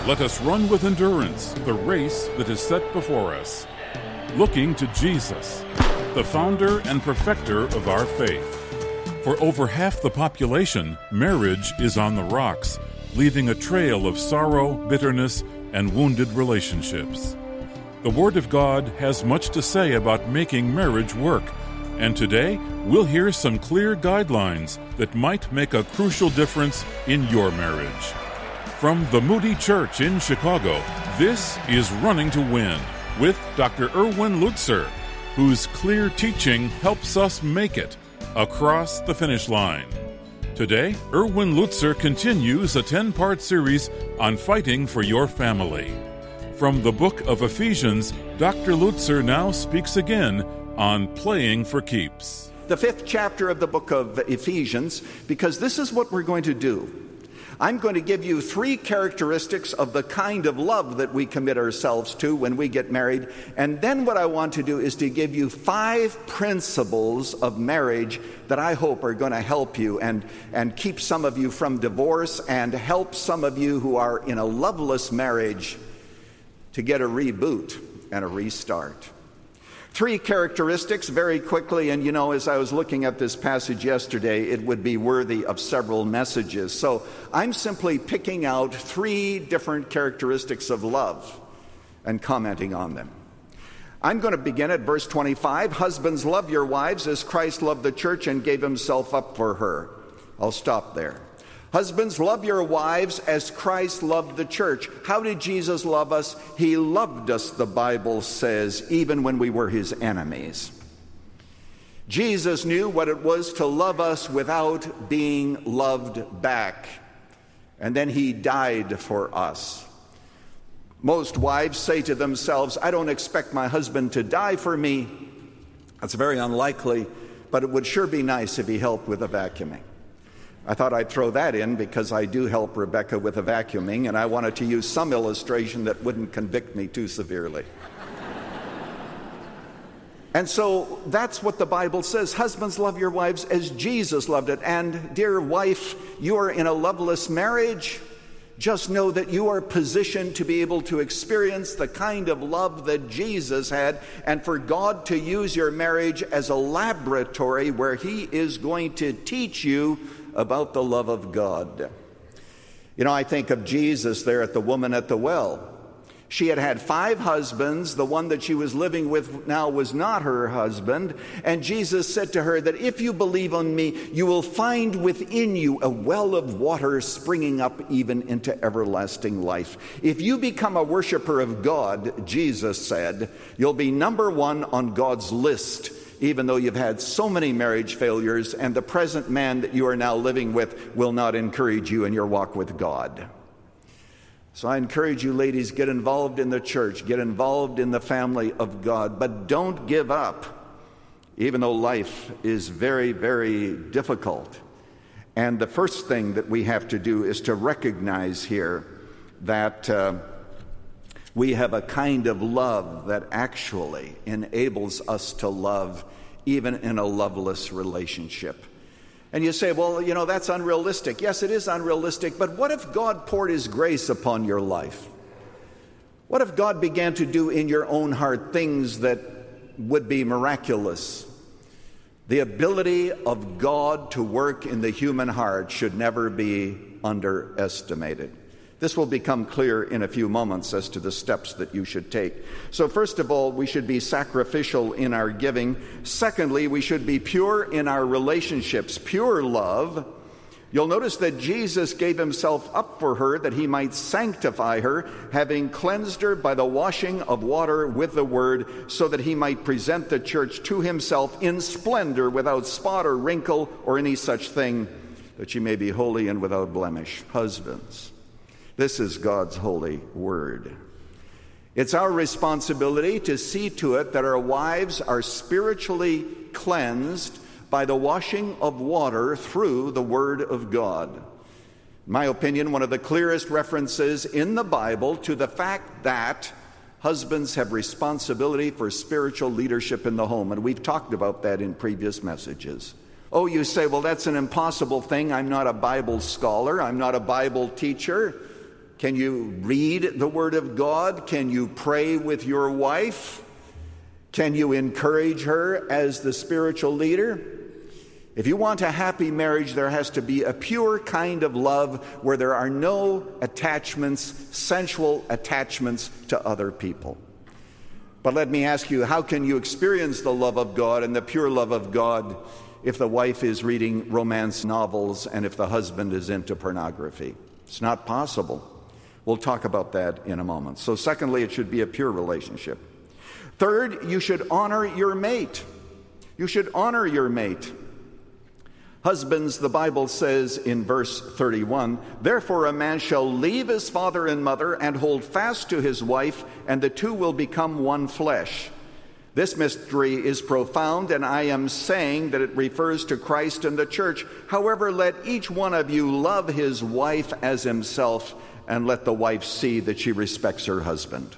Let us run with endurance the race that is set before us, looking to Jesus, the founder and perfecter of our faith. For over half the population, marriage is on the rocks, leaving a trail of sorrow, bitterness, and wounded relationships. The Word of God has much to say about making marriage work, and today we'll hear some clear guidelines that might make a crucial difference in your marriage. From the Moody Church in Chicago, this is Running to Win with Dr. Erwin Lutzer, whose clear teaching helps us make it across the finish line. Today, Erwin Lutzer continues a 10-part series on fighting for your family. From the book of Ephesians, Dr. Lutzer now speaks again on playing for keeps. The 5th chapter of the book of Ephesians, because this is what we're going to do. I'm going to give you 3 characteristics of the kind of love that we commit ourselves to when we get married. And then what I want to do is to give you 5 principles of marriage that I hope are going to help you and keep some of you from divorce and help some of you who are in a loveless marriage to get a reboot and a restart. 3 characteristics very quickly, and as I was looking at this passage yesterday, it would be worthy of several messages. So I'm simply picking out 3 different characteristics of love and commenting on them. I'm going to begin at verse 25. Husbands, love your wives as Christ loved the church and gave himself up for her. I'll stop there. Husbands, love your wives as Christ loved the church. How did Jesus love us? He loved us, the Bible says, even when we were his enemies. Jesus knew what it was to love us without being loved back. And then he died for us. Most wives say to themselves, I don't expect my husband to die for me. That's very unlikely, but it would sure be nice if he helped with the vacuuming. I thought I'd throw that in because I do help Rebecca with the vacuuming, and I wanted to use some illustration that wouldn't convict me too severely. And so that's what the Bible says. Husbands, love your wives as Jesus loved it. And dear wife, you are in a loveless marriage. Just know that you are positioned to be able to experience the kind of love that Jesus had, and for God to use your marriage as a laboratory where he is going to teach you about the love of God. I think of Jesus there at the woman at the well. She had had 5 husbands. The one that she was living with now was not her husband. And Jesus said to her that if you believe on me, you will find within you a well of water springing up even into everlasting life. If you become a worshiper of God, Jesus said, you'll be number 1 on God's list, even though you've had so many marriage failures, and the present man that you are now living with will not encourage you in your walk with God. So I encourage you, ladies, get involved in the church, get involved in the family of God, but don't give up, even though life is very, very difficult. And the first thing that we have to do is to recognize here that we have a kind of love that actually enables us to love even in a loveless relationship. And you say, well, that's unrealistic. Yes, it is unrealistic, but what if God poured his grace upon your life? What if God began to do in your own heart things that would be miraculous? The ability of God to work in the human heart should never be underestimated. This will become clear in a few moments as to the steps that you should take. So first of all, we should be sacrificial in our giving. Secondly, we should be pure in our relationships, pure love. You'll notice that Jesus gave himself up for her that he might sanctify her, having cleansed her by the washing of water with the word, so that he might present the church to himself in splendor, without spot or wrinkle or any such thing, that she may be holy and without blemish. Husbands, this is God's holy word. It's our responsibility to see to it that our wives are spiritually cleansed by the washing of water through the Word of God. In my opinion, one of the clearest references in the Bible to the fact that husbands have responsibility for spiritual leadership in the home, and we've talked about that in previous messages. Oh, you say, well, that's an impossible thing. I'm not a Bible scholar. I'm not a Bible teacher. Can you read the Word of God? Can you pray with your wife? Can you encourage her as the spiritual leader? If you want a happy marriage, there has to be a pure kind of love where there are no attachments, sensual attachments to other people. But let me ask you, how can you experience the love of God and the pure love of God if the wife is reading romance novels and if the husband is into pornography? It's not possible. We'll talk about that in a moment. So secondly, it should be a pure relationship. Third, you should honor your mate. You should honor your mate. Husbands, the Bible says in verse 31, "Therefore a man shall leave his father and mother and hold fast to his wife, and the two will become one flesh." This mystery is profound, and I am saying that it refers to Christ and the church. However, let each one of you love his wife as himself, and let the wife see that she respects her husband.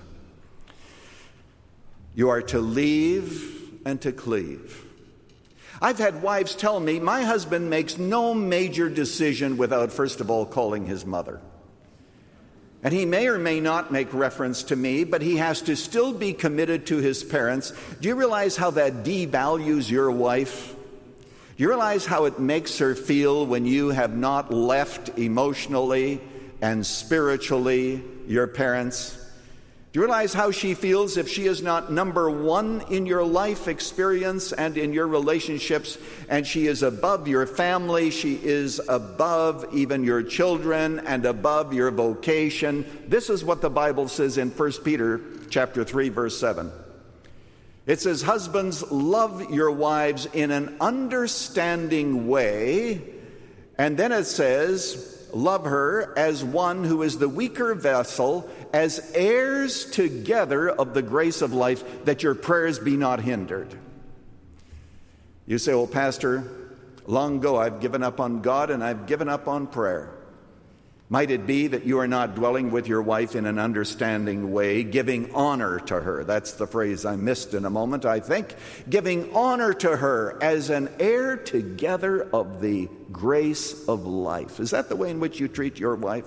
You are to leave and to cleave. I've had wives tell me, my husband makes no major decision without first of all calling his mother. And he may or may not make reference to me, but he has to still be committed to his parents. Do you realize how that devalues your wife? Do you realize how it makes her feel when you have not left emotionally and spiritually your parents? Do you realize how she feels if she is not number one in your life experience and in your relationships, and she is above your family, she is above even your children and above your vocation? This is what the Bible says in 1 Peter chapter 3, verse 7. It says, "Husbands, love your wives in an understanding way." And then it says, "Love her as one who is the weaker vessel, as heirs together of the grace of life, that your prayers be not hindered." You say, "Oh, Pastor, long ago I've given up on God and I've given up on prayer." Might it be that you are not dwelling with your wife in an understanding way, giving honor to her? That's the phrase I missed in a moment, I think. Giving honor to her as an heir together of the grace of life. Is that the way in which you treat your wife?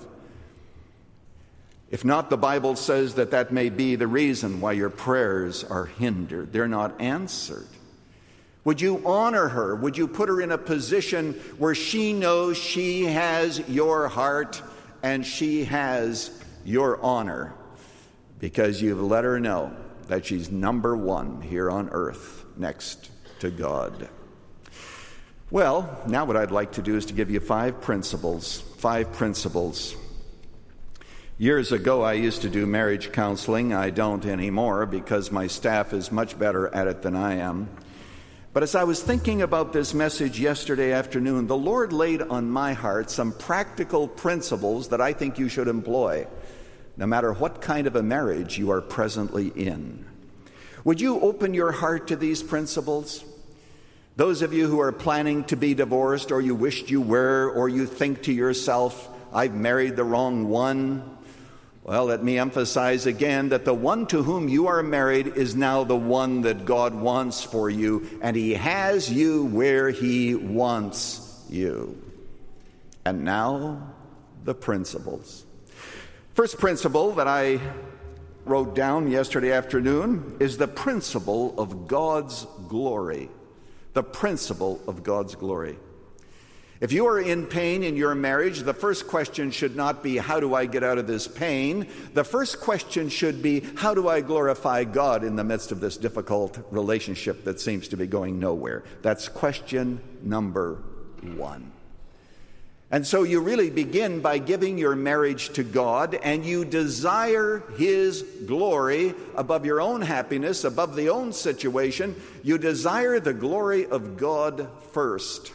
If not, the Bible says that that may be the reason why your prayers are hindered. They're not answered. Would you honor her? Would you put her in a position where she knows she has your heart and she has your honor, because you've let her know that she's number one here on earth next to God? Well, now what I'd like to do is to give you five principles. Years ago, I used to do marriage counseling. I don't anymore because my staff is much better at it than I am. But as I was thinking about this message yesterday afternoon, the Lord laid on my heart some practical principles that I think you should employ, no matter what kind of a marriage you are presently in. Would you open your heart to these principles? Those of you who are planning to be divorced, or you wished you were, or you think to yourself, "I've married the wrong one." Well, let me emphasize again that the one to whom you are married is now the one that God wants for you, and He has you where He wants you. And now, the principles. First principle that I wrote down yesterday afternoon is the principle of God's glory. The principle of God's glory. If you are in pain in your marriage, the first question should not be, "How do I get out of this pain?" The first question should be, "How do I glorify God in the midst of this difficult relationship that seems to be going nowhere?" That's question number one. And so you really begin by giving your marriage to God, and you desire His glory above your own happiness, above the own situation. You desire the glory of God first.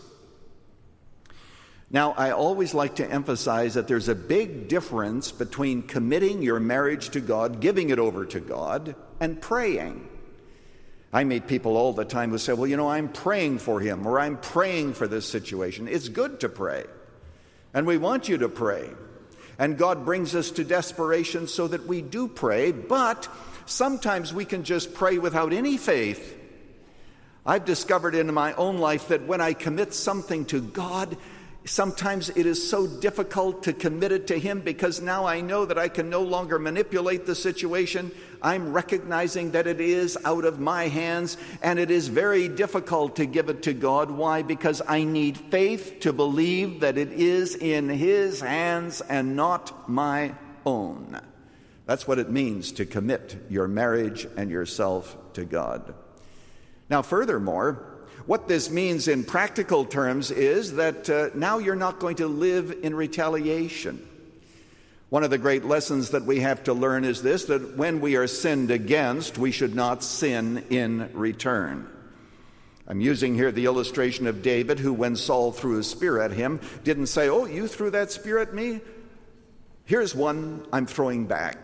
Now, I always like to emphasize that there's a big difference between committing your marriage to God, giving it over to God, and praying. I meet people all the time who say, "Well, I'm praying for him," or "I'm praying for this situation." It's good to pray, and we want you to pray. And God brings us to desperation so that we do pray, but sometimes we can just pray without any faith. I've discovered in my own life that when I commit something to God, Sometimes it is so difficult to commit it to Him because now I know that I can no longer manipulate the situation. I'm recognizing that it is out of my hands, and it is very difficult to give it to God. Why? Because I need faith to believe that it is in His hands and not my own. That's what it means to commit your marriage and yourself to God. Now, furthermore, what this means in practical terms is that now you're not going to live in retaliation. One of the great lessons that we have to learn is this, that when we are sinned against, we should not sin in return. I'm using here the illustration of David, who when Saul threw a spear at him, didn't say, "Oh, you threw that spear at me? Here's one I'm throwing back."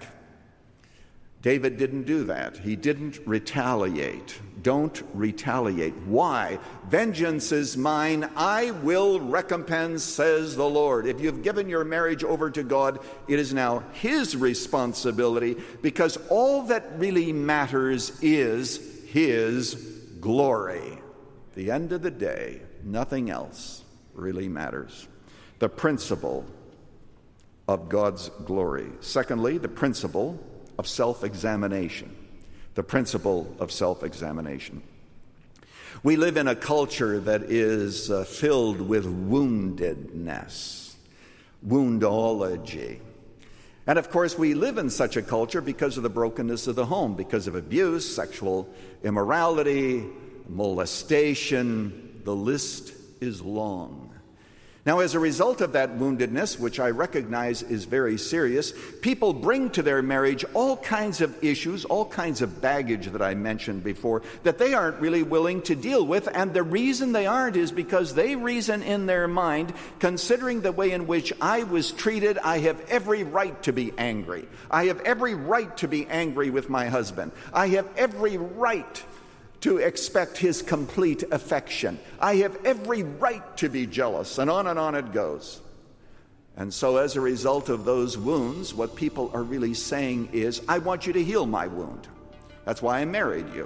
David didn't do that. He didn't retaliate. Don't retaliate. Why? Vengeance is mine. I will recompense, says the Lord. If you've given your marriage over to God, it is now His responsibility, because all that really matters is His glory. At the end of the day, nothing else really matters. The principle of God's glory. Secondly, the principle of self-examination. The principle of self-examination. We live in a culture that is filled with woundedness, woundology. And of course, we live in such a culture because of the brokenness of the home, because of abuse, sexual immorality, molestation. The list is long. Now, as a result of that woundedness, which I recognize is very serious, people bring to their marriage all kinds of issues, all kinds of baggage that I mentioned before, that they aren't really willing to deal with. And the reason they aren't is because they reason in their mind, considering the way in which I was treated, I have every right to be angry. I have every right to be angry with my husband. I have every right to expect his complete affection. I have every right to be jealous, and on it goes. And so as a result of those wounds, what people are really saying is, I want you to heal my wound. That's why I married you.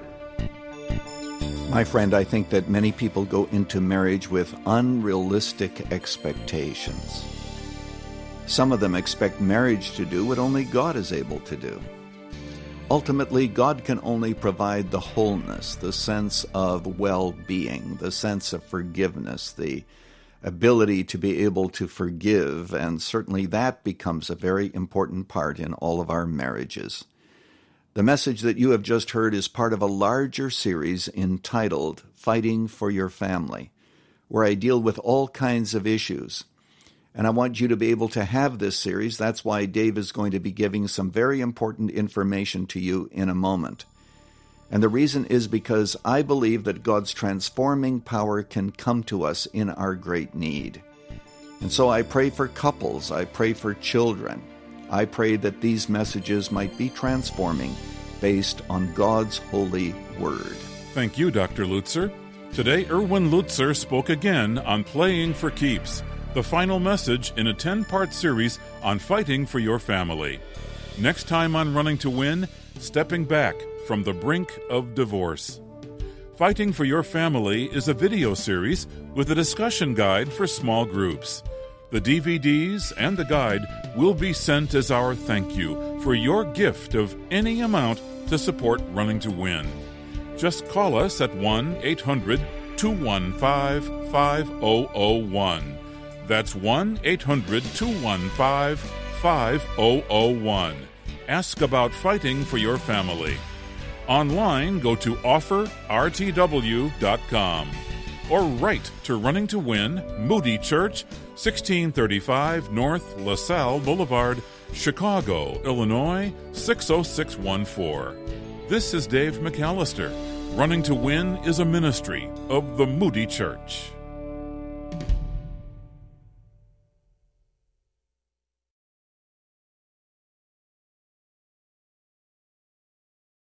My friend, I think that many people go into marriage with unrealistic expectations. Some of them expect marriage to do what only God is able to do. Ultimately, God can only provide the wholeness, the sense of well-being, the sense of forgiveness, the ability to be able to forgive, and certainly that becomes a very important part in all of our marriages. The message that you have just heard is part of a larger series entitled Fighting for Your Family, where I deal with all kinds of issues. And I want you to be able to have this series. That's why Dave is going to be giving some very important information to you in a moment. And the reason is because I believe that God's transforming power can come to us in our great need. And so I pray for couples. I pray for children. I pray that these messages might be transforming based on God's holy word. Thank you, Dr. Lutzer. Today, Erwin Lutzer spoke again on Playing for Keeps, the final message in a 10-part series on fighting for your family. Next time on Running to Win, stepping back from the brink of divorce. Fighting for Your Family is a video series with a discussion guide for small groups. The DVDs and the guide will be sent as our thank you for your gift of any amount to support Running to Win. Just call us at 1-800-215-5001. That's 1-800-215-5001. Ask about fighting for your family. Online, go to offerrtw.com or write to Running to Win, Moody Church, 1635 North LaSalle Boulevard, Chicago, Illinois, 60614. This is Dave McAllister. Running to Win is a ministry of the Moody Church.